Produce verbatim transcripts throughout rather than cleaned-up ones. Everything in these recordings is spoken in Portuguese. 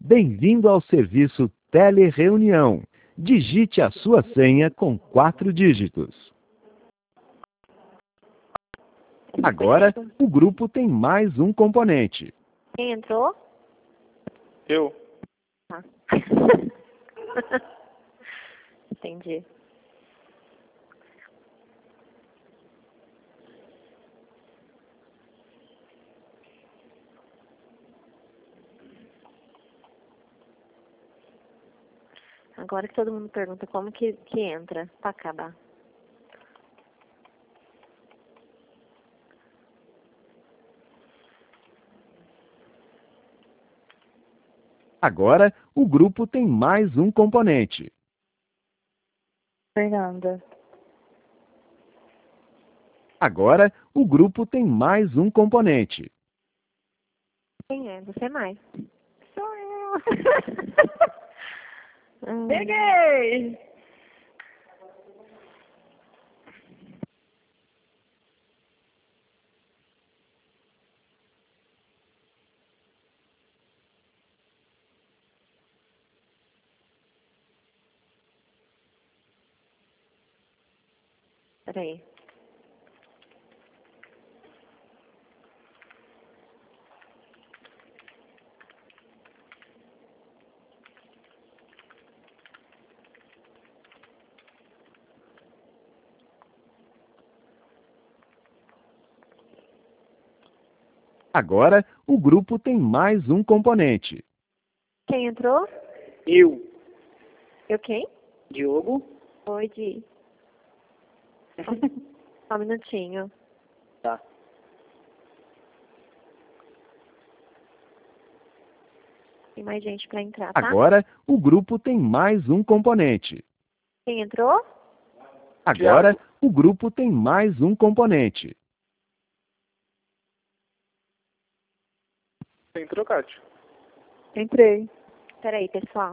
Bem-vindo ao serviço Telereunião. Digite a sua senha com quatro dígitos. Agora, o grupo tem mais um componente. Quem entrou? Eu. Ah. Entendi. Agora que todo mundo pergunta como que, que entra para acabar. Agora, o grupo tem mais um componente. Fernanda. Agora, o grupo tem mais um componente. Quem é? Você mais? Sou eu. Hum. Peguei! Peraí. Agora, o grupo tem mais um componente. Quem entrou? Eu. Eu quem? Diogo. Oi, Di. Só um minutinho. Tá. Tem mais gente para entrar, tá? Agora, o grupo tem mais um componente. Quem entrou? Agora, o grupo tem mais um componente. Você entrou, Cátia? Entrei. Peraí, pessoal.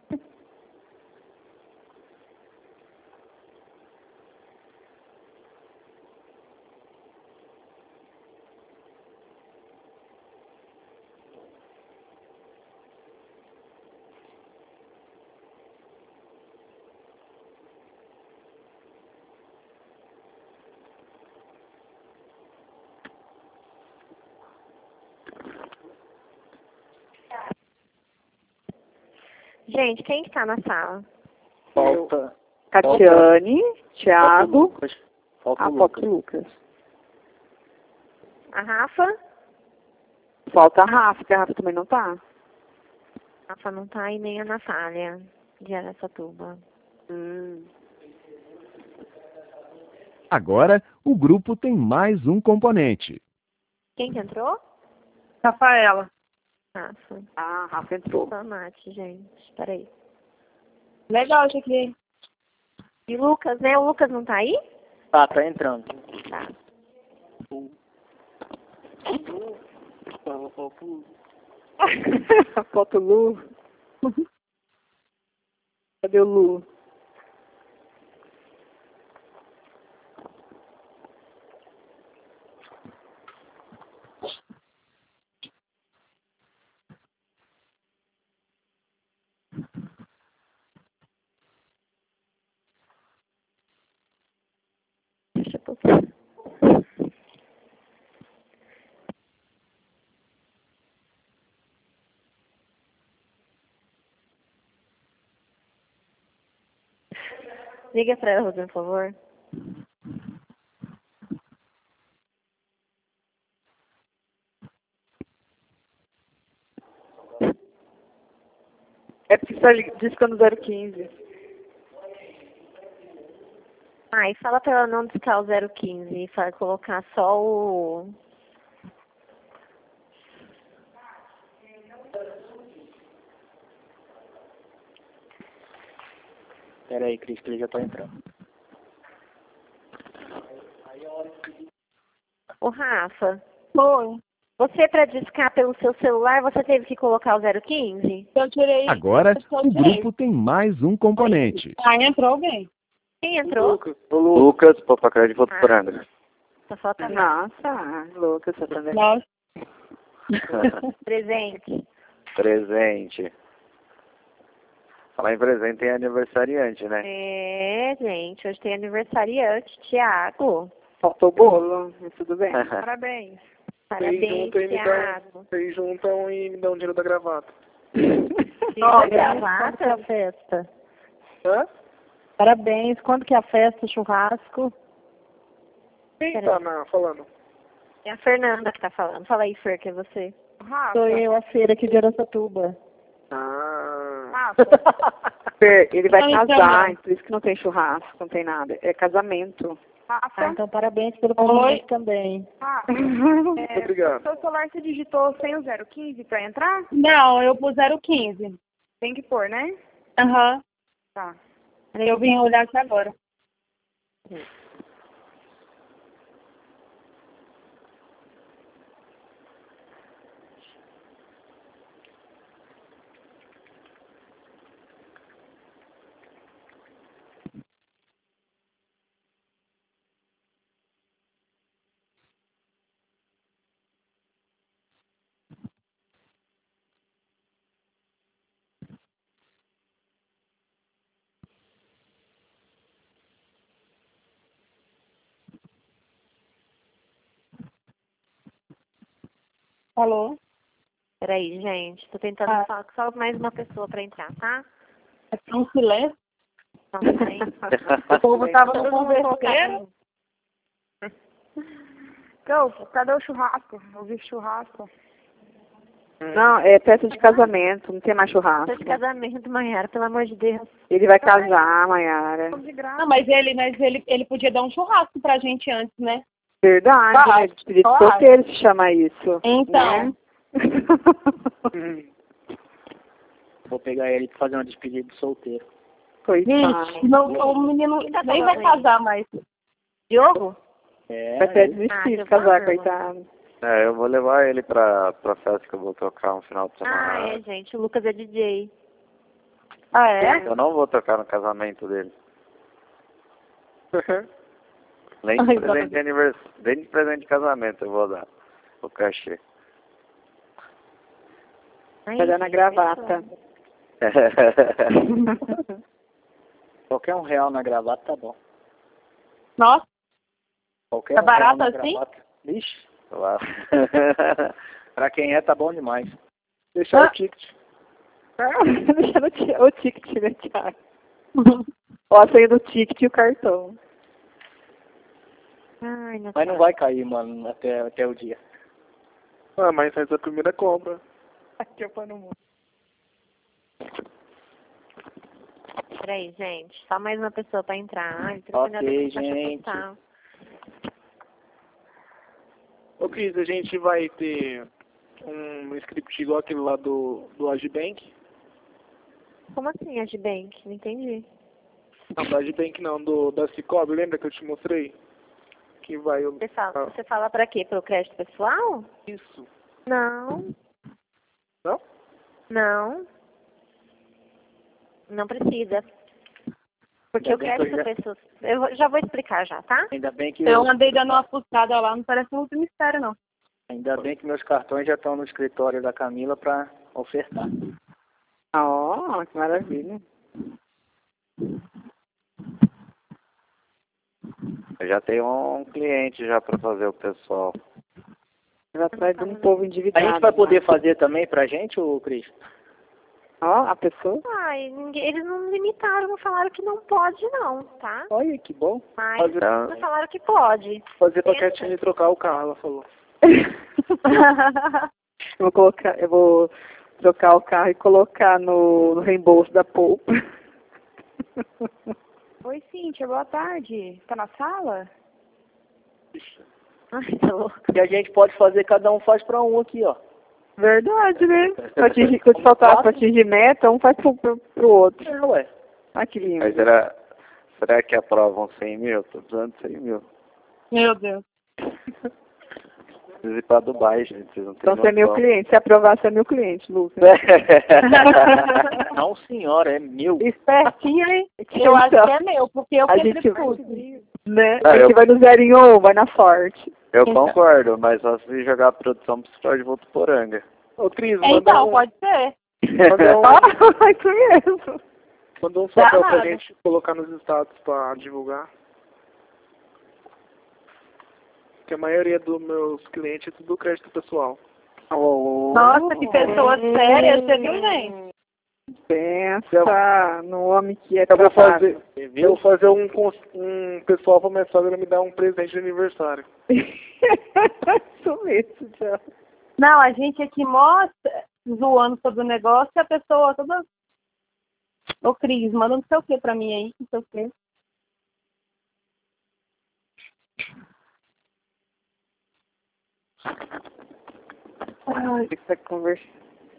Gente, quem que tá na sala? Falta. Catiane, Thiago, Falta a o Fox Lucas. Lucas. A Rafa? Falta a Rafa, que a Rafa também não tá. A Rafa não tá e nem a Natália de Araçatuba. Hum. Agora, o grupo tem mais um componente. Quem que entrou? Rafaela. Rafa. Ah, a Rafa entrou. Só Nath, gente. Peraí. Legal, Chiquinho. E Lucas, né? O Lucas não tá aí? Tá, tá entrando. Tá. Falta o Lu. Cadê o Lu? Deixa eu postar. Liga pra ela, por favor. É porque está discando zero quinze. Ah, e fala pra ela não discar o zero quinze e fa- colocar só o... Pera aí, Cris, que ele já tá entrando. Ô, Rafa, Foi. você pra discar pelo seu celular, você teve que colocar o zero quinze? Eu tirei. Agora, eu o tirei. grupo tem mais um componente. Ah, entrou alguém? Quem entrou? Lucas. O Lucas, pô, pra crédito, volta Ah. por André. Só falta nada. Nossa, Lucas, você também. Presente. Presente. Falar em presente tem aniversariante, né? É, gente, hoje tem aniversariante, Thiago. Faltou bolo, mas tudo bem. Parabéns. Parabéns, Vocês juntam e me dão, Thiago. vocês juntam e me dão dinheiro da gravata. Ó, gravata é a festa. Hã? Parabéns. Quando que é a festa, churrasco? Quem Peraí. tá na, falando? É a Fernanda que tá falando. Fala aí, Fer, que é você. Rafa. Sou eu, a feira aqui de Araçatuba. Ah. Rafa. Fer, ele vai Não, casar, então por isso que não tem churrasco, não tem nada. É casamento. Rafa. Ah, então parabéns pelo Oi. convite também. Rafa. É, Obrigado. seu celular você digitou sem o zero quinze pra entrar? Não, eu pus zero quinze. Tem que pôr, né? Aham. Tá. Eu vim olhar aqui agora. Alô? Peraí, gente. Tô tentando Ah. falar com só mais uma pessoa pra entrar, tá? É um silêncio. Não, peraí. O povo tava no Todo mundo converseiro. Então, cadê o churrasco? Eu vi churrasco. Não, é festa de casamento, não tem mais churrasco. Festa de casamento, Maiara, pelo amor de Deus. Ele vai casar, Mayara. De graça. Não, mas ele, mas ele, ele podia dar um churrasco pra gente antes, né? Verdade, Claro, né? Despedida de claro. solteiro se chama isso. Então. Né? Vou pegar ele pra fazer uma despedida de solteiro. Coitado. Gente, não, o menino Quem tá nem falando vai aí? casar mais. Diogo? É, Vai ser Ah, desistir seu de casar, pai, coitado. é, eu vou levar ele pra, pra festa que eu vou tocar no final de semana. Ah, é, gente. O Lucas é D J. Ah, é? Eu não vou tocar no casamento dele. Nem de Ai, presente de aniversário, nem de presente de casamento eu vou dar o cachê. Ai, Vai dar na gente, gravata. Qualquer um real na gravata tá bom. Nossa, Qualquer Tá um real barato na assim? gravata. Vixe, lá. Pra quem é, tá bom demais. Deixar Ah. o ticket. Deixando o ti- o ticket, né, Thiago? Ó, a senha do ticket e o cartão. Ai, não Mas não vai cair, mano, até, até o dia. Ah, mas faz a primeira compra. Aqui eu ponho no mundo. Peraí, gente. Só mais uma pessoa pra entrar. Ai, o Ok, telefone tá gente. postal. Ô, Cris, a gente vai ter um script igual aquele lá do, do Agibank. Como assim, Agibank? Não entendi. Não, do Agibank não, do, da Cicobi, lembra que eu te mostrei? Que vai... o- Você fala, Ah, você fala pra quê? Pro crédito pessoal? isso. Não. Não? Não. Não precisa. Porque o Ainda bem que crédito eu já- pessoal... Eu vou- já vou explicar já, tá? Ainda bem que, eu andei dando uma fuçada lá, não parece muito mistério, não. ainda bem que meus cartões já estão no escritório da Camila pra ofertar. Ó, que maravilha. Eu já tenho um cliente já pra fazer o pessoal. Já traz um povo A endividado. gente vai poder né? fazer também pra gente, ô Cris? Ó, a pessoa? Ai, ninguém, eles não limitaram, não falaram que não pode não, tá? Olha, que bom. Mas Fazer- não falaram que pode. Fazer paquetinho e trocar o carro, ela falou. Eu vou colocar, eu vou trocar o carro e colocar no, no reembolso da polpa. Oi, Cíntia, boa tarde. Tá na sala? Ai, tá louco. E a gente pode fazer, cada um faz pra um aqui, ó. Verdade, né? Pra atingir, quando faltar pra atingir meta, um faz pro, pro, pro outro. É, ué. Ah, que lindo. Mas será, será que aprovam cem mil? Tô precisando de cem mil. Meu Deus. Preciso ir pra Dubai, gente. Vocês não têm Então você é meu noção. cliente. Se aprovar, você é meu cliente, Lucas. Não, senhora, é meu. Espertinho, hein? Então, Eu acho que é meu, porque eu a sempre gente- pus. Né? Não, a gente eu- vai no zero em um, vai na sorte. Eu concordo, mas só se jogar a produção pro Store de Votuporanga. Ô, Cris, manda Então, um... pode ser. Manda um... Ah, isso mesmo. Manda um papel Dá pra nada. gente colocar nos status pra divulgar. Que a maioria dos meus clientes é tudo crédito pessoal. Oh, Nossa, que pessoa séria, você viu, gente? pensa no homem que é Eu vou tratável. fazer, eu vou fazer um, cons- um pessoal pra minha sogra me dar um presente de aniversário. Isso mesmo, já. Não, a gente aqui mostra, zoando sobre o negócio, e a pessoa toda... Ô, Cris, manda não sei o que pra mim aí, não sei o que. Ai, tem que estar conversando.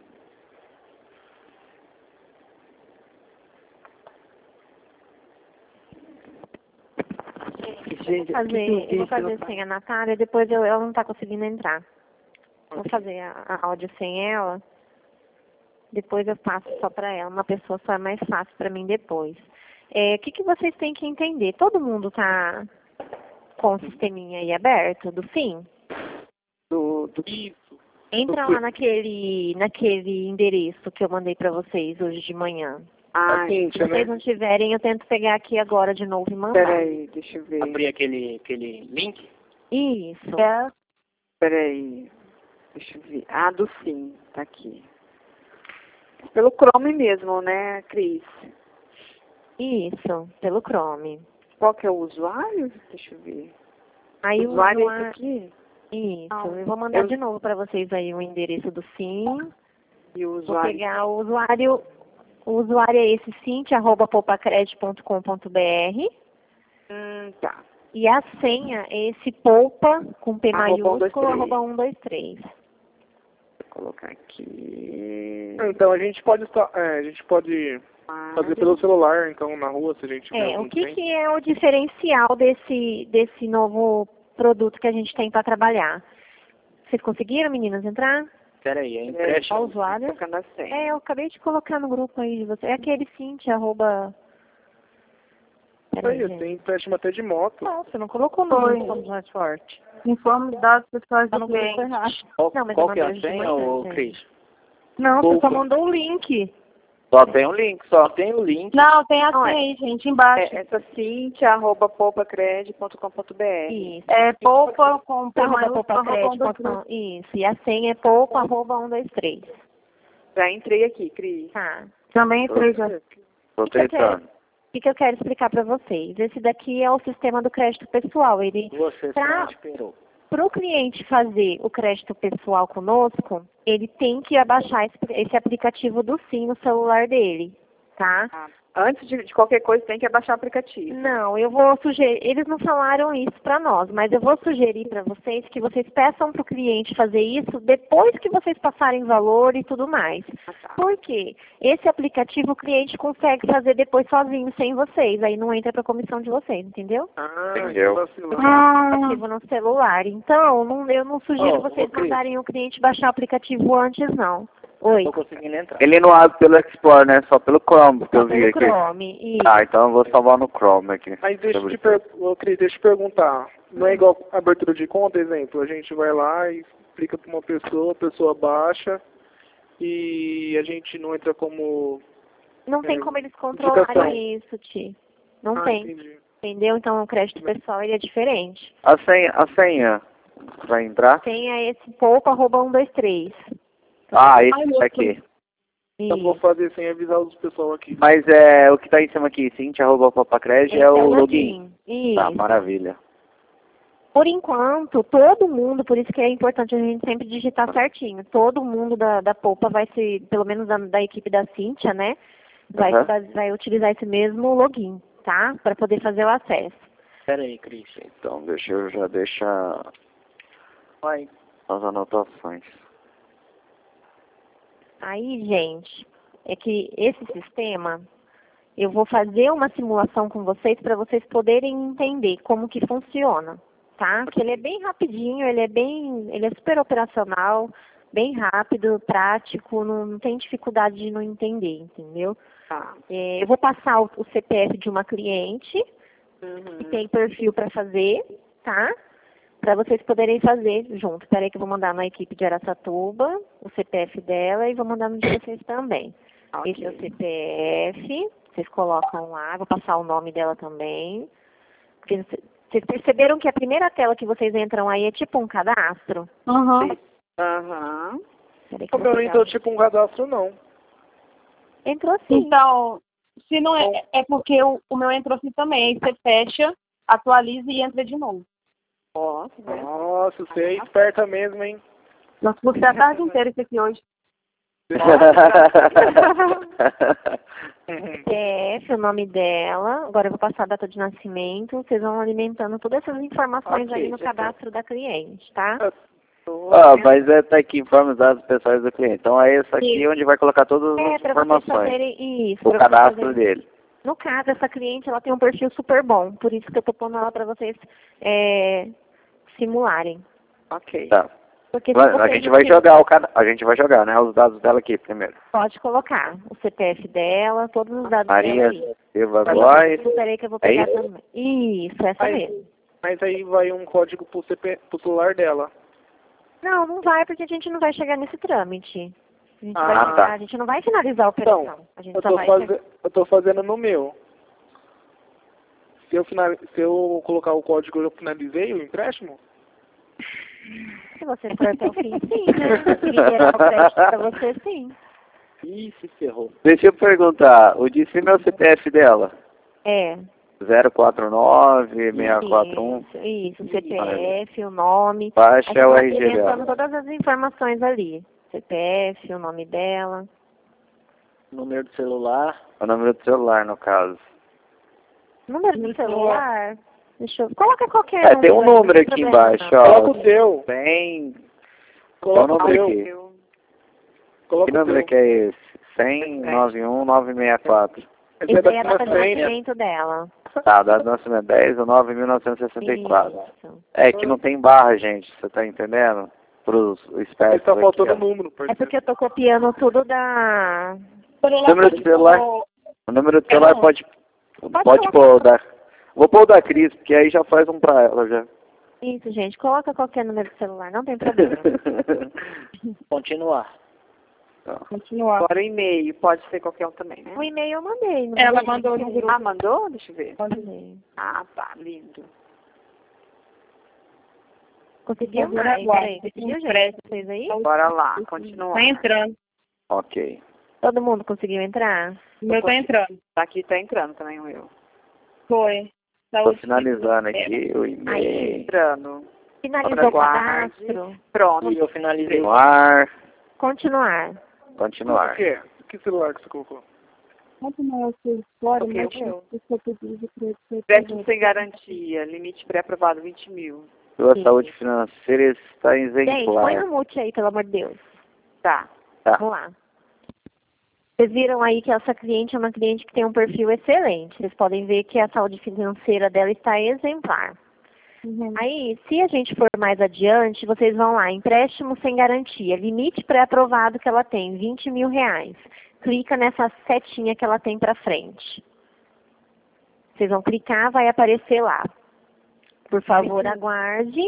Gente, Fazer, que eu vou difícil, fazer tá? sem a Natália, depois eu, ela não tá conseguindo entrar. Vou fazer a, a áudio sem ela, depois eu passo só para ela. Uma pessoa só é mais fácil para mim depois. É, o que, que vocês têm que entender? Todo mundo tá com o sisteminha aí aberto, do fim? Do, do... Isso. Entra lá naquele, naquele endereço que eu mandei para vocês hoje de manhã. Ai, Assim, Se vocês não tiverem, eu tento pegar aqui agora de novo e mandar. peraí, deixa eu ver. Abrir aquele, aquele link. Isso. É, Peraí. Deixa eu ver. Ah, do sim, tá aqui. Pelo Chrome mesmo, né, Cris? Isso, pelo Chrome. Qual que é o usuário? Deixa eu ver. Aí o o usuário é esse usuário... aqui? Isso, Ah, eu vou mandar eu- de novo para vocês aí o endereço do sim. E o Vou usuário? pegar o usuário, o usuário é esse, cintia arroba poupacred ponto com ponto br, Hum, tá. e a senha é esse poupa, com P Arroba um, dois, maiúsculo, três. arroba um, dois, três. Vou colocar aqui. Então a gente pode estar, é, a gente pode fazer pelo celular, então na rua, se a gente tiver É, algum o que, tempo. que é o diferencial desse, desse novo produto que a gente tem para trabalhar? Vocês conseguiram, meninas, entrar? Pera aí, é Qual empréstimo. usuário? Colocando a senha. É, eu acabei de colocar no grupo aí de você. É aquele cintia, arroba... Peraí, Aí, gente. tem empréstimo até de moto. Não, você não colocou o nome do mais forte. informe os dados pessoais Tá do no cliente. cliente. Qual, Não, mas qual eu que é a mandei hoje de senha, manhã, ô gente. Cris? Não, você só Poupa. mandou o link. Só tem o link, só tem o link. Não, tem a Não, senha é- aí, gente, embaixo. É, essa cintia arroba poupacred ponto com ponto br. Isso. É, poupa com P Arroba maiúsculo, arroba um, poupacred dois, ponto com. Isso. E a senha é poupa, arroba um, dois, três. Já entrei aqui, Cris. Tá. Também entrei já. Tô O que, que eu quero- tentando. o que, que eu quero explicar para vocês? Esse daqui é o sistema do crédito pessoal. Ele, Você Pra- só esperou. para o cliente fazer o crédito pessoal conosco, ele tem que abaixar esse, esse aplicativo do Sim no celular dele, tá? Ah, antes de, de qualquer coisa, tem que abaixar o aplicativo. Não, eu vou sugerir, eles não falaram isso para nós, mas eu vou sugerir para vocês que vocês peçam para o cliente fazer isso depois que vocês passarem valor e tudo mais. Ah, tá. Por quê? Esse aplicativo o cliente consegue fazer depois sozinho, sem vocês, aí não entra para a comissão de vocês, entendeu? Ah, Entendeu. vacilou. Ah, Aplicativo no celular. Então, não- eu não sugiro Ó, vocês ô, Cris. mandarem o cliente baixar o aplicativo antes, não. Oi. Tô conseguindo entrar. Ele não abre pelo Explorer, né? Só pelo Chrome que Só eu vi pelo aqui. Chrome. E Ah, então eu vou salvar no Chrome aqui. Mas deixa eu te per... Ô, Cris, deixa eu te perguntar. Não é igual abertura de conta, exemplo? A gente vai lá e explica para uma pessoa, a pessoa baixa e a gente não entra como... não tem É, como eles indicação. controlarem isso, Ti. Não Ah, tem. entendi. Entendeu? Então o crédito pessoal ele é diferente. A senha, a senha vai entrar? Tem esse pouco arroba um, dois, três. Ah, esse aqui. Então vou fazer sem avisar os pessoal aqui. Mas é o que tá em cima aqui, cintia arroba popacred Esse é o login. Isso. Tá, maravilha. Por enquanto, todo mundo, por isso que é importante a gente sempre digitar certinho. Todo mundo da, da Poupa vai ser, pelo menos da, da equipe da Cíntia, né? Vai, Aham. vai, vai utilizar esse mesmo login, tá? Para poder fazer o acesso. Pera aí, Cris. Então, deixa eu já deixar Vai. as anotações. Aí, gente, é que esse sistema, eu vou fazer uma simulação com vocês para vocês poderem entender como que funciona, tá? Que ele é bem rapidinho, ele é bem, ele é super operacional, bem rápido, prático, não, não tem dificuldade de não entender, entendeu? Tá. É, eu vou passar o, o C P F de uma cliente Uhum. que tem perfil para fazer, tá? Para vocês poderem fazer junto. Espera aí que eu vou mandar na equipe de Araçatuba o C P F dela e vou mandar no de vocês também. Ok. Esse é o C P F, Vocês colocam lá, vou passar o nome dela também. Porque vocês perceberam que a primeira tela que vocês entram aí é tipo um cadastro? Aham. Aham. Peraí que eu O vou meu não pegar entrou o- tipo um cadastro, não. Entrou sim. Então, se não é, é porque o, o meu entrou assim também. Aí você fecha, atualiza e entra de novo. Ó, tá vendo? Nossa, você é esperta mesmo, hein? Nós você a tarde inteira isso aqui hoje. C P F, o nome dela. Agora eu vou passar a data de nascimento. Vocês vão alimentando todas essas informações Ok, ali no já tá. cadastro da cliente, tá? Ah, mas é tá aqui, informa os dados pessoais do cliente. Então é esse aqui Isso. onde vai colocar todas É, as para vocês informações. fazerem isso. O pra vocês cadastro fazerem- dele. No caso, essa cliente ela tem um perfil super bom. Por isso que eu tô pondo ela para vocês é, simularem. Ok. Tá. Porque se Vai- A vocês gente não vai tiverem- jogar o cada... a gente vai jogar, né? Os dados dela aqui primeiro. Pode colocar o C P F dela, todos os dados Maria dela aí. Silva Mas Góes. Peraí que eu vou É pegar isso? também. Isso, essa Mas- mesmo. Mas aí vai um código pro, C P, pro celular dela. Não, não vai, porque a gente não vai chegar nesse trâmite. A gente, Ah, vai chegar- tá. a gente não vai finalizar a operação. Então, a gente Eu só tô, vai faze... eu tô fazendo no meu. Se eu, final... Se eu colocar o código, eu finalizei o empréstimo? Se você for até o fim, sim, né? Se liberar o crédito pra você, sim. Ih, se ferrou. Deixa eu perguntar, o de cima é o C P F dela? É. zero quatro nove, seis quatro um. Isso, isso, o C P F, o nome. Baixa Aí é o você vai R G alimentando dela. todas as informações ali. C P F, o nome dela. Número do celular. O número do celular, no caso. Número do celular. Deixa eu... Coloca qualquer É, tem um aí, não número tem aqui problema, embaixo, não. ó. Coloca o seu. cem. Coloca Qual o o número seu. aqui? Eu- Coloca Que o número seu. que é esse? cem, noventa e um, novecentos e sessenta e quatro. Esse Essa é da aí é a data de minha senha. nascimento dela. Tá, data de nascimento dez de nove de mil novecentos e sessenta e quatro. Isso. É que não tem barra, gente, você tá entendendo? Pros Mas espertos tá aqui, faltando ó. número, É parceiro. porque eu tô copiando tudo da... Número do celular? O número do celular não. pode, Pode pode colocar. pôr o da... Vou pôr o da Cris, porque aí já faz um pra ela, já. Isso, gente. Coloca qualquer número de celular, não tem problema. Continuar. Continuar. Agora o e-mail, pode ser qualquer um também, né? O e-mail eu mandei. não Ela mandei? mandou no grupo. Ah, mandou? Deixa eu ver. Mandei. Ah, tá, lindo. Conseguiu Agora mais? aguarde. Peraí, conseguiu, gente? Impresso. Vocês aí? Bora lá, continuar. Tá entrando. Ok. Todo mundo conseguiu entrar? O meu tá entrando. Aqui tá entrando também o meu. Foi. Tá Tô o- finalizando aqui o e-mail. Entrando. Finalizou o Aguarde. cadastro? Pronto. E eu finalizei. Continuar. Continuar. O Continuar. quê? Que celular que você colocou? Quanto maior o seu fora, Ok, mais ok. chance de seu pedido de crédito ser Empréstimo aprovado. sem garantia, limite pré-aprovado vinte mil. Sua Sim. saúde financeira está Gente, põe exemplar. no mute aí, pelo amor de Deus. Tá. Tá. Vamos lá. Vocês viram aí que essa cliente é uma cliente que tem um perfil excelente. Vocês podem ver que a saúde financeira dela está exemplar. Uhum. Aí, se a gente for mais adiante, vocês vão lá, empréstimo sem garantia, limite pré-aprovado que ela tem, vinte mil reais. Clica nessa setinha que ela tem para frente. Vocês vão clicar, vai aparecer lá. Por favor, aguarde.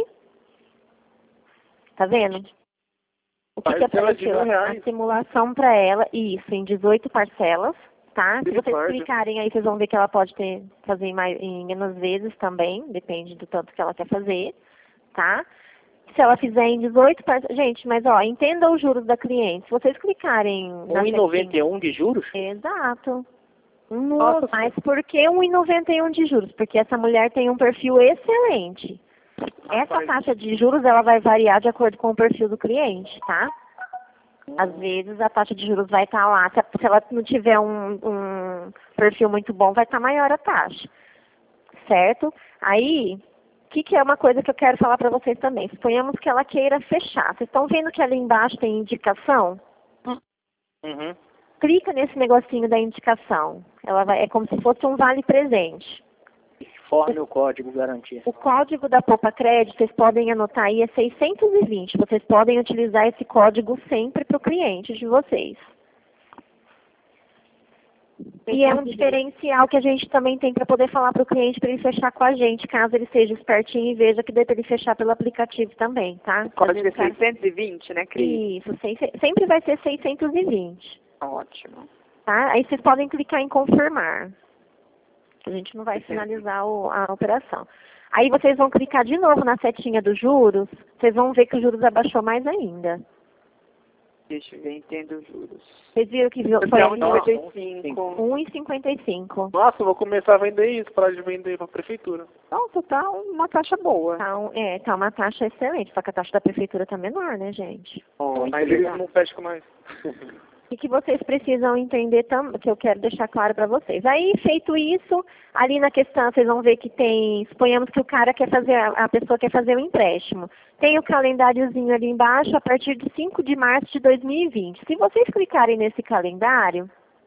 Tá vendo? O que, que Parcela de apareceu? mil reais. A simulação para ela, isso, em dezoito parcelas, tá? Se vocês Misericórdia. clicarem aí, vocês vão ver que ela pode ter, fazer em, mais, em menos vezes também, depende do tanto que ela quer fazer, tá? Se ela fizer em dezoito parcelas... Gente, mas ó, entenda os juros da cliente. Se vocês clicarem... na um e noventa setinha- e um de juros? Exato. Um, Nossa, mas por que um e noventa e um de juros? Porque essa mulher tem um perfil excelente. Essa Rapaz. taxa de juros ela vai variar de acordo com o perfil do cliente, tá? Às vezes a taxa de juros vai estar lá. Se, se ela não tiver um, um perfil muito bom, vai estar maior a taxa. Certo? Aí, o que, que é uma coisa que eu quero falar para vocês também? Suponhamos que ela queira fechar. Vocês estão vendo que ali embaixo tem indicação? Uhum. Clica nesse negocinho da indicação. Ela vai, é como se fosse um vale presente. Informe o código garantia. O código da Poupa Crédito, vocês podem anotar aí, é seiscentos e vinte. Vocês podem utilizar esse código sempre para o cliente de vocês. E é um diferencial que a gente também tem para poder falar para o cliente para ele fechar com a gente, caso ele seja espertinho e veja que dê para ele fechar pelo aplicativo também, tá? O código Às é vezes o cara- seiscentos e vinte, né, Cris? Isso, sem- sempre vai ser seiscentos e vinte. Ótimo. tá? Aí vocês podem clicar em confirmar. A gente não vai finalizar o, a operação. Aí vocês vão clicar de novo na setinha dos juros, vocês vão ver que os juros abaixou mais ainda. Deixa eu ver, entendo os juros. Vocês viram que foi um vírgula cinquenta e cinco. um vírgula cinquenta e cinco. Nossa, eu vou começar a vender isso, parar de vender para a prefeitura. Nossa, tá uma taxa boa. Tá, um, é, tá uma taxa excelente, só que a taxa da prefeitura tá menor, né, gente? Oh, mas eles não fecham mais. E que vocês precisam entender também, que eu quero deixar claro para vocês. Aí, feito isso, ali na questão, vocês vão ver que tem, suponhamos que o cara quer fazer, a pessoa quer fazer o empréstimo. Tem o calendáriozinho ali embaixo, a partir de cinco de março de dois mil e vinte. Se vocês clicarem nesse calendário,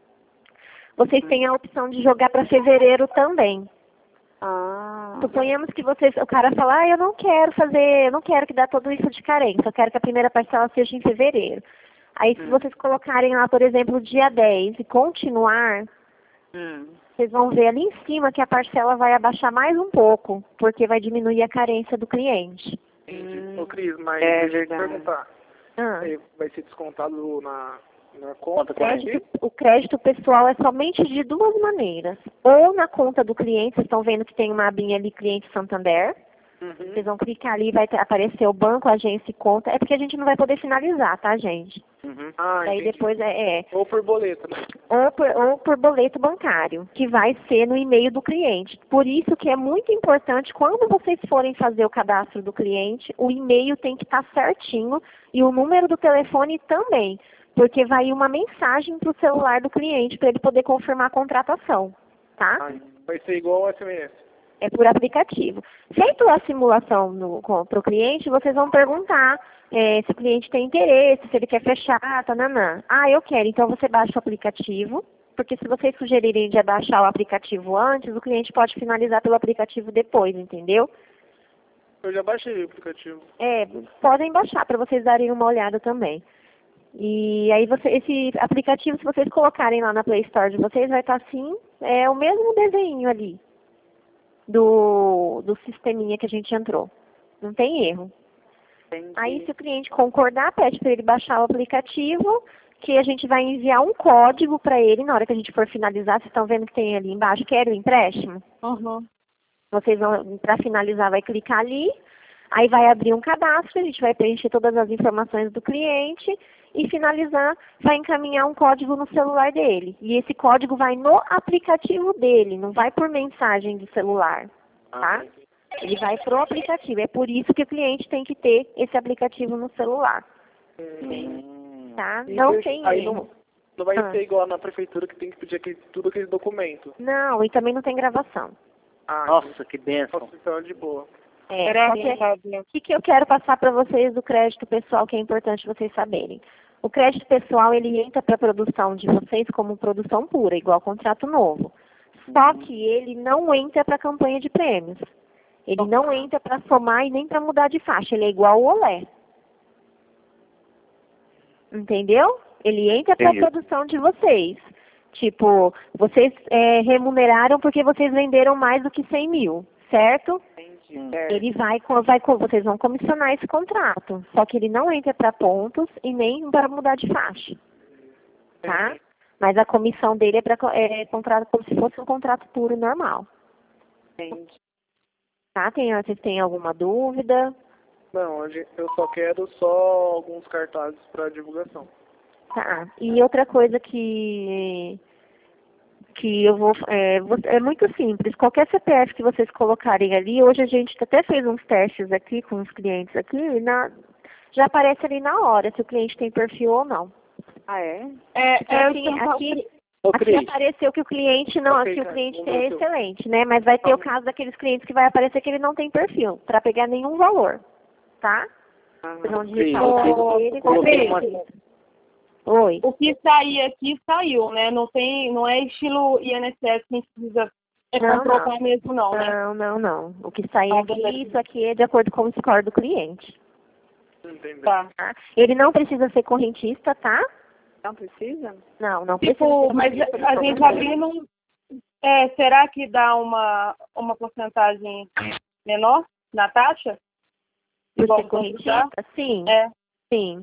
vocês têm a opção de jogar para fevereiro também. Ah. Suponhamos que vocês, o cara fala, ah, eu não quero fazer, eu não quero que dá tudo isso de carência, eu quero que a primeira parcela seja em fevereiro. Aí, se hum. vocês colocarem lá, por exemplo, dia dez e continuar, hum. vocês vão ver ali em cima que a parcela vai abaixar mais um pouco, porque vai diminuir a carência do cliente. Entendi. Ô, Cris, mas É deixa eu te verdade. perguntar. Ah. Aí vai ser descontado na, na O conta? crédito, o crédito pessoal é somente de duas maneiras. Ou na conta do cliente, vocês estão vendo que tem uma abinha ali, cliente Santander. Uhum. Vocês vão clicar ali, vai ter, aparecer o banco, agência e conta. É porque a gente não vai poder finalizar, tá, gente? Uhum. Ah, Daí entendi. depois é, é Ou por boleto, né? ou, por, ou por boleto bancário, que vai ser no e-mail do cliente. Por isso que é muito importante, quando vocês forem fazer o cadastro do cliente, o e-mail tem que estar certinho e o número do telefone também, porque vai ir uma mensagem para o celular do cliente para ele poder confirmar a contratação, tá? Ah, vai ser igual ao S M S. É por aplicativo. Feito a simulação para o cliente, vocês vão perguntar é, se o cliente tem interesse, se ele quer fechar, tananã. Ah, eu quero. Então você baixa o aplicativo, porque se vocês sugerirem de baixar o aplicativo antes, o cliente pode finalizar pelo aplicativo depois, entendeu? Eu já baixei o aplicativo. É, podem baixar para vocês darem uma olhada também. E aí você, esse aplicativo, se vocês colocarem lá na Play Store de vocês, vai estar assim, é o mesmo desenho ali. Do, do sisteminha que a gente entrou. Não tem erro. Entendi. Aí, se o cliente concordar, pede para ele baixar o aplicativo, que a gente vai enviar um código para ele na hora que a gente for finalizar. Vocês estão vendo que tem ali embaixo, quero o empréstimo? Uhum. Vocês vão, para finalizar, vai clicar ali, aí vai abrir um cadastro, a gente vai preencher todas as informações do cliente e finalizar, vai encaminhar um código no celular dele. E esse código vai no aplicativo dele, não vai por mensagem do celular, tá? Ele vai pro aplicativo. É por isso que o cliente tem que ter esse aplicativo no celular, Hum. tá? E Não deixa- tem aí erro. não, não vai Ah. ser igual na prefeitura que tem que pedir aquele, tudo aquele documento. Não, e também não tem gravação. Ah, Nossa, que benção. nossa, então é de boa. É, Era só que- verdade. O que, que eu quero passar para vocês do crédito pessoal, que é importante vocês saberem. O crédito pessoal, ele entra para a produção de vocês como produção pura, igual contrato novo. Só que ele não entra para a campanha de prêmios. Ele não entra para somar e nem para mudar de faixa. Ele é igual o Olé. Entendeu? Ele entra para a Entendi. produção de vocês. Tipo, vocês é, remuneraram porque vocês venderam mais do que cem mil, certo? Entendi. Certo. Ele vai, co- vai, co- vocês vão comissionar esse contrato. Só que ele não entra para pontos e nem para mudar de faixa. Tá? Mas a comissão dele é, pra, co- é contrato como se fosse um contrato puro normal. Entendi. Tá? Tem, vocês têm alguma dúvida? Não, a gente- eu só quero só alguns cartazes para divulgação. Tá. E outra coisa que que eu vou é, vo- é muito simples. Qualquer C P F que vocês colocarem ali, hoje a gente até fez uns testes aqui com os clientes aqui, e na, já aparece ali na hora se o cliente tem perfil ou não. Ah, é? É, é, Aqui, aqui, Ô, aqui Cris, apareceu que o cliente não, Ok, que o cara, cliente vamos é ver o seu. excelente, né? Mas vai ter o Vamos. caso daqueles clientes que vai aparecer que ele não tem perfil, para pegar nenhum valor, tá? Ah, Vocês vão Sim, digitar eu o coloquei- nome dele, coloquei vai ter uma- perfil. Oi. o que sair aqui saiu, né? Não tem, não é estilo I N S S que a gente precisa é Não, comprovar mesmo não, né? Não, não, não. O que sair Ah, aqui, beleza. isso aqui é de acordo com o score do cliente. entendeu? Tá. Tá? Ele não precisa ser correntista, tá? Não precisa? Não, não precisa Tipo, ser mas correntista. a gente abrindo, um- é, será que dá uma, uma porcentagem menor na taxa? Por Igual ser o correntista? Sim, É. sim.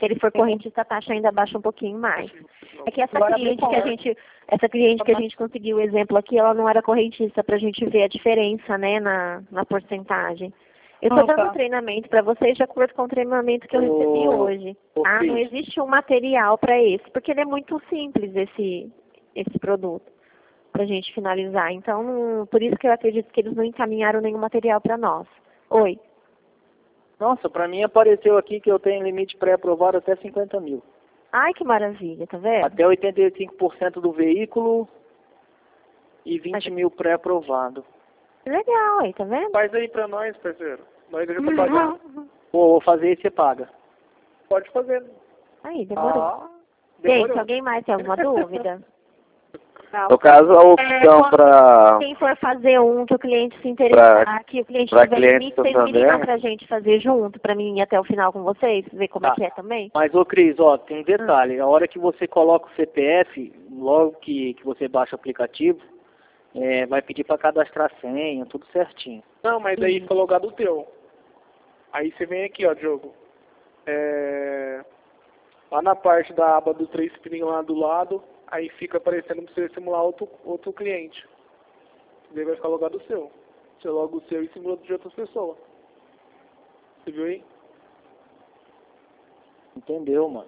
Se ele for correntista, a taxa ainda baixa um pouquinho mais. É que essa Agora, cliente que a gente, essa cliente que a gente conseguiu o exemplo aqui, ela não era correntista, para a gente ver a diferença, né, na, na porcentagem. Eu estou Ah, dando tá. treinamento para vocês de acordo com o treinamento que eu recebi Ô, hoje. ô, Tá? Não Cris. existe um material para esse, porque ele é muito simples, esse, esse produto, para a gente finalizar. Então, não- por isso que eu acredito que eles não encaminharam nenhum material para nós. Oi. Nossa, pra mim apareceu aqui que eu tenho limite pré-aprovado até cinquenta mil. Ai, que maravilha, tá vendo? Até oitenta e cinco por cento do veículo e vinte mil pré-aprovado. Legal, aí, tá vendo? Faz aí pra nós, parceiro. Nós já pagar. Pô, vou fazer e você paga. Pode fazer. Aí, demorou. Ah, Gente, demorou. alguém mais tem alguma dúvida? No caso, a opção para Quem for fazer um que o cliente se interessar, que o cliente pra tiver cliente limite, vocês me Santander? ligam pra gente fazer junto, pra mim ir até o final com vocês, ver como Tá. é que é também? Mas, ô Cris, ó, tem um detalhe. A hora que você coloca o C P F, logo que, que você baixa o aplicativo, é, vai pedir para cadastrar a senha, tudo certinho. Não, mas daí fica logado o teu. Aí você vem aqui, ó, Diogo. É... Lá na parte da aba do três pininhos lá do lado, aí fica aparecendo pra você simular outro, outro cliente. Daí vai ficar logado o seu. Você loga o seu e simula de outras pessoas. Você viu aí? Entendeu, mano?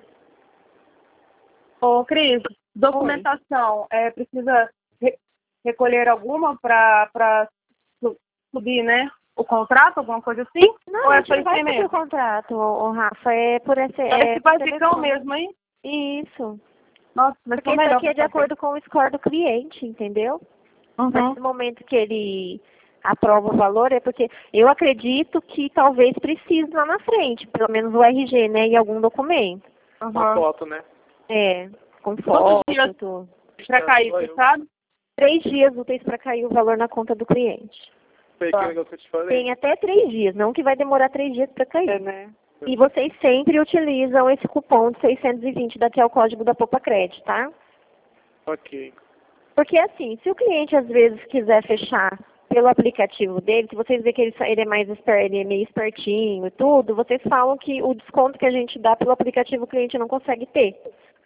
Ô, Cris, documentação, é, precisa re- recolher alguma para subir, né? O contrato, alguma coisa assim? Não, Ou a é gente só não isso vai aí fazer o mesmo? contrato, ô, ô, Rafa, é por esse... É É esse por basicão telefone. mesmo, hein? Isso. Nossa, mas Porque ficou isso melhor. aqui é de acordo com o score do cliente, entendeu? Uhum. Mas no momento que ele aprova o valor, é porque eu acredito que talvez precise lá na frente, pelo menos o R G, né, e algum documento. Uma Uhum. foto, né? É, com Quantos foto, dias tudo. pra cair, Só você eu. sabe? Três dias úteis para cair o valor na conta do cliente. Foi aquele negócio que eu te falei. Tem até três dias, não que vai demorar três dias para cair. É, né? E vocês sempre utilizam esse cupom de seiscentos e vinte, daqui é o código da Poupa Cred, tá? Ok. Porque assim, se o cliente às vezes quiser fechar pelo aplicativo dele, se vocês verem que ele, ele é mais esperto, ele é meio espertinho e tudo, vocês falam que o desconto que a gente dá pelo aplicativo o cliente não consegue ter.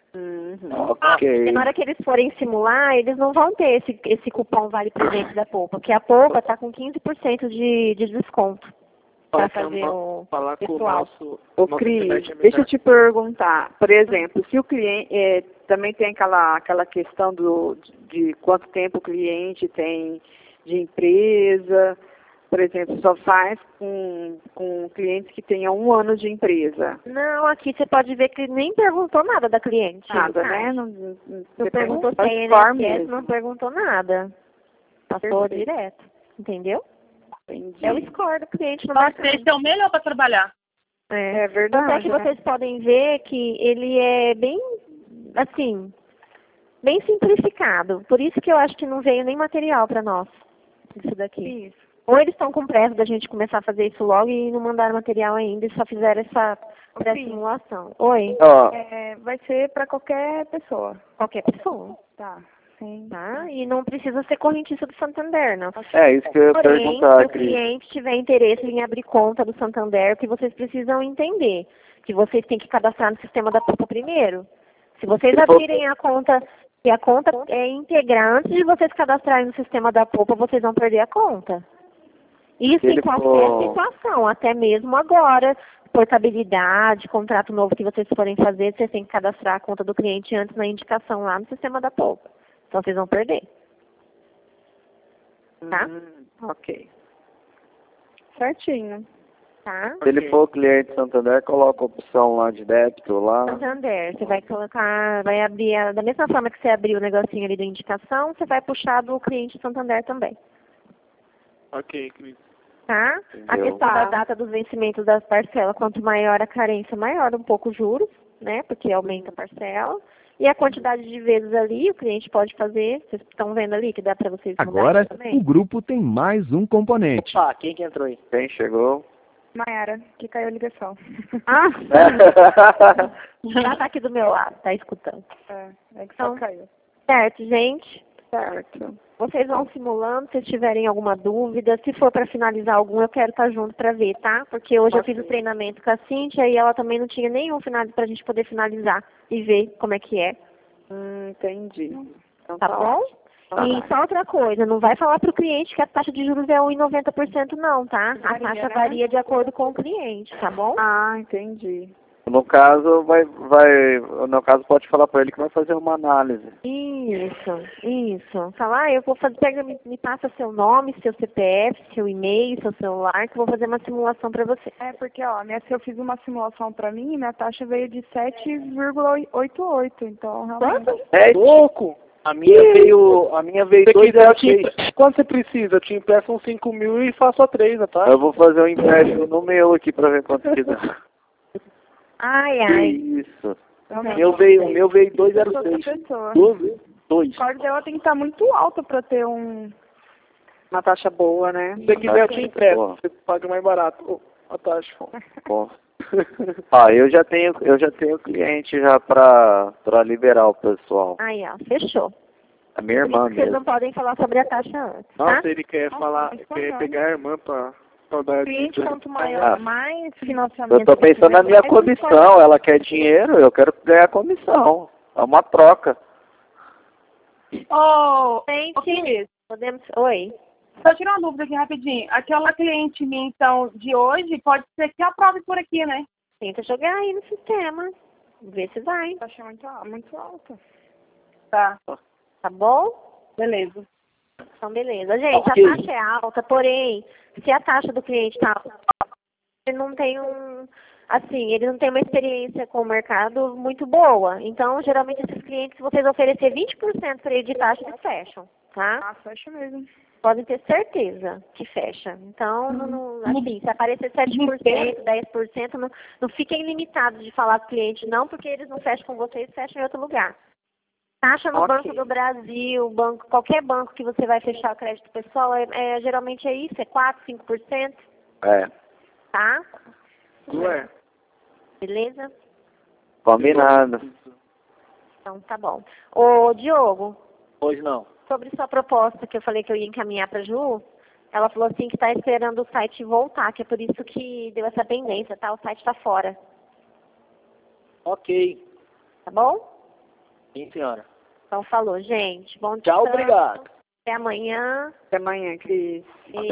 Ok. Porque na hora que eles forem simular, eles não vão ter esse, esse cupom Vale Presente da Poupa, porque a Poupa está com quinze por cento de, de desconto para fazer o Falar com o pessoal. nosso... Ô, nosso Cris, internet é deixa eu melhor. te perguntar. Por exemplo, se o cliente... é, também tem aquela, aquela questão do, de quanto tempo o cliente tem de empresa. Por exemplo, só faz com, com clientes que tenham um ano de empresa. Não, aqui você pode ver que nem perguntou nada da cliente. Nada, tá? né? Não, não, Não você perguntou se faz é form I N S S, mesmo. não perguntou nada. Passou Perfeito. direto, entendeu? Entendi. É o score do cliente no Nossa, mercado. esse é o melhor para trabalhar. É. É verdade, Tanto é que né? vocês podem ver que ele é bem, assim, bem simplificado. Por isso que eu acho que não veio nem material para nós, isso daqui. Isso. Ou eles estão com pressa da gente começar a fazer isso logo e não mandaram material ainda e só fizeram essa pré-simulação. Oi? Ó, É, vai ser para qualquer pessoa. Qualquer pessoa, Tá. Sim. tá? E não precisa ser correntista do Santander, não. é isso que eu ia Porém, se perguntar, o Cris. cliente tiver interesse em abrir conta do Santander, o que vocês precisam entender? Que vocês têm que cadastrar no sistema da Poupa primeiro. Se vocês Se for- abrirem a conta, se a conta é integrar, antes de vocês cadastrarem no sistema da Poupa, vocês vão perder a conta. Isso Se em ele qualquer for- situação, até mesmo agora. Portabilidade, contrato novo que vocês forem fazer, vocês têm que cadastrar a conta do cliente antes na indicação lá no sistema da Poupa. Então vocês vão perder. Tá? Hum, ok. Certinho. Tá? Se ele for cliente Santander, coloca a opção lá de débito lá. Santander, você vai colocar, vai abrir, a- da mesma forma que você abriu o negocinho ali da indicação, você vai puxar do cliente Santander também, Ok, Cris. tá? A Entendeu? questão Tá. da data dos vencimentos das parcelas, quanto maior a carência, maior um pouco os juros, né? Porque aumenta a parcela. E a quantidade de vezes ali, o cliente pode fazer, vocês estão vendo ali que dá para vocês mudarem Agora, também? o grupo tem mais um componente. Opa, quem que entrou aí? Quem chegou? Mayara, que caiu a ligação. Ah, ela tá aqui do meu lado, tá escutando. É, é que só Então, caiu. certo, gente. Certo. Vocês vão simulando, se tiverem alguma dúvida, se for para finalizar algum, eu quero estar junto para ver, tá? Porque hoje eu fiz o treinamento com a Cíntia e ela também não tinha nenhum final para a gente poder finalizar e ver como é que é. Hum, entendi. Então, Tá bom? Tá E bom. só outra coisa, não vai falar para o cliente que a taxa de juros é um vírgula noventa por cento não, tá? A Varia, taxa né? varia de acordo com o cliente, tá bom? Ah, entendi. No caso, vai, vai, no caso pode falar para ele que vai fazer uma análise. Isso, isso. Falar, ah, eu vou fazer, pega, me, me passa seu nome, seu C P F, seu e-mail, seu celular, que eu vou fazer uma simulação para você. É, porque, ó, minha, se eu fiz uma simulação pra mim, minha taxa veio de sete vírgula oitenta e oito, então realmente... Quanto? É louco! A minha veio, a minha veio Se você dois quiser, zero eu te seis. empre- quando você precisa, eu te empresto uns cinco mil e faço a três, tá? Eu vou fazer um empréstimo no meu aqui para ver quanto que dá. Ai, Que ai. isso. O meu veio, o meu veio dois zero Outra seis. pessoa. Dois. A corda dela tem que estar muito alta pra ter um... Uma taxa boa, né? Se você quiser, eu te empresto. Boa. Você paga mais barato ô, a taxa. Bom. Ah, eu já tenho, eu já tenho cliente já para para liberar o pessoal. Ai, ó, fechou. A minha Por isso irmã que vocês mesmo. não podem falar sobre a taxa antes, tá? Nossa, ele quer falar, mas quer não. pegar a irmã pra, pra dar Cliente, quanto maior, Ah. mais financiamento... Eu tô que pensando na tiver, minha mais comissão. Ela quer dinheiro, eu quero ganhar comissão. É uma troca. Ô, ô, Gente, Cris, podemos... Oi. só tirar uma dúvida aqui rapidinho. Aquela cliente minha, então, de hoje, pode ser que aprove por aqui, né? Tenta jogar aí no sistema. Vê se vai. taxa muito, al- muito alta. Tá, Tá bom? beleza. Então, beleza. Gente, Ok. a taxa é alta, porém, se a taxa do cliente tá alta, ele não tem um... Assim, ele não tem uma experiência com o mercado muito boa. Então, geralmente, esses clientes, se vocês oferecer vinte por cento para ele de taxa, eles fecham, tá? Ah, fecha mesmo. Podem ter certeza que fecha. Então, não, não- assim, se aparecer sete por cento, dez por cento, não, não fiquem limitados de falar com o cliente, não, porque eles não fecham com vocês, fecham em outro lugar. Taxa no Ok. Banco do Brasil, banco, qualquer banco que você vai fechar o crédito pessoal, é, é, geralmente é isso, é quatro, cinco por cento, É. tá? Ué, Beleza? Combinado. Então, tá bom. Ô, Diogo, Hoje não. sobre sua proposta que eu falei que eu ia encaminhar para a Ju, ela falou assim que está esperando o site voltar, que é por isso que deu essa pendência, tá? O site está fora, Ok. tá bom? Sim, senhora. Então falou, gente. Bom Tchau, descanso. obrigado. Até amanhã. Até amanhã, Cris. E